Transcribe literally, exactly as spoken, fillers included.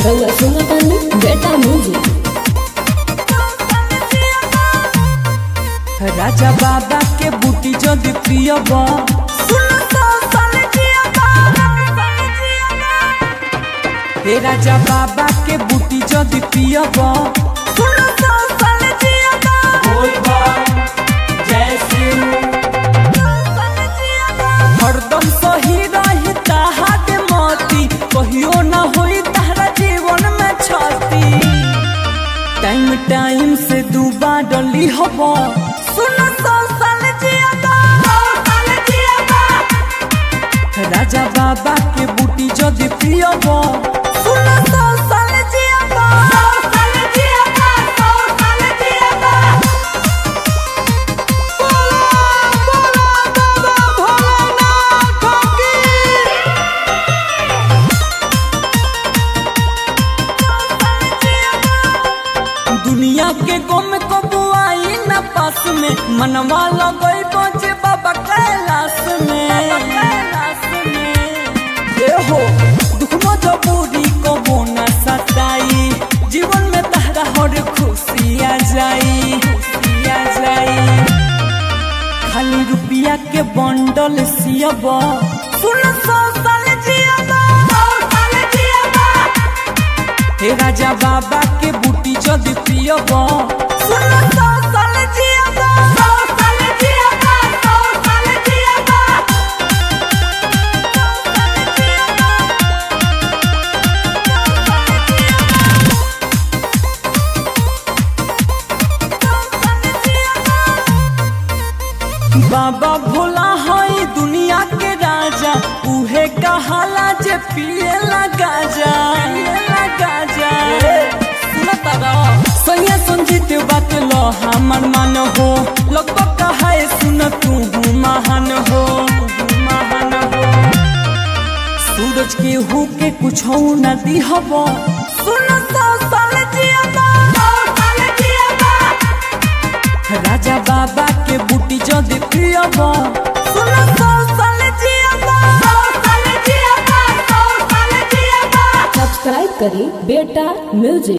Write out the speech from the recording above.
रउआ सुनतानी बेटा म्यूजिक। राजा बाबा के बूटी जदि पियबा हे राजा बाबा के बूटी जदि पियबा हरदम सही रही ताहार मती, कहियो न होई तारा जीवन में क्षति। टाइम टाइम से दुबा डली हबा राजा बाबा के बूटी जदि पियबा दुनिया के गम को बुआई न पास में, मनवा लगई बजे बाबा कैलाश में। हो दुख मजबूरी को बोना सताई, जीवन में तहरा हर खुशी आ जाई, खुशी आ जाई। खाली रुपया के बंडल सियबा सुन सौ साल जियबा, हे राजा बाबा के बूटी जदि पियबा सुन सौ साल जियबा, सौ साल जियबा, सौ साल जियबा। बाबा भोला है दुनिया के राजा, उहे कहाला जे पिए लगा जा, लगा जा। सैया संजीत बात लो हमर मान हो, लगभग कहा सुन तू महान हो, महान हो। सूरज के हो के कुछ न दिहबा सुन सौ साल जियबा, सौ साल जियबा। राजा बाबा के बूटी जदि पियबा सुन सौ साल जियबा, सौ साल जियबा, सौ साल जियबा। सब्सक्राइब करी बेटा म्यूजिक।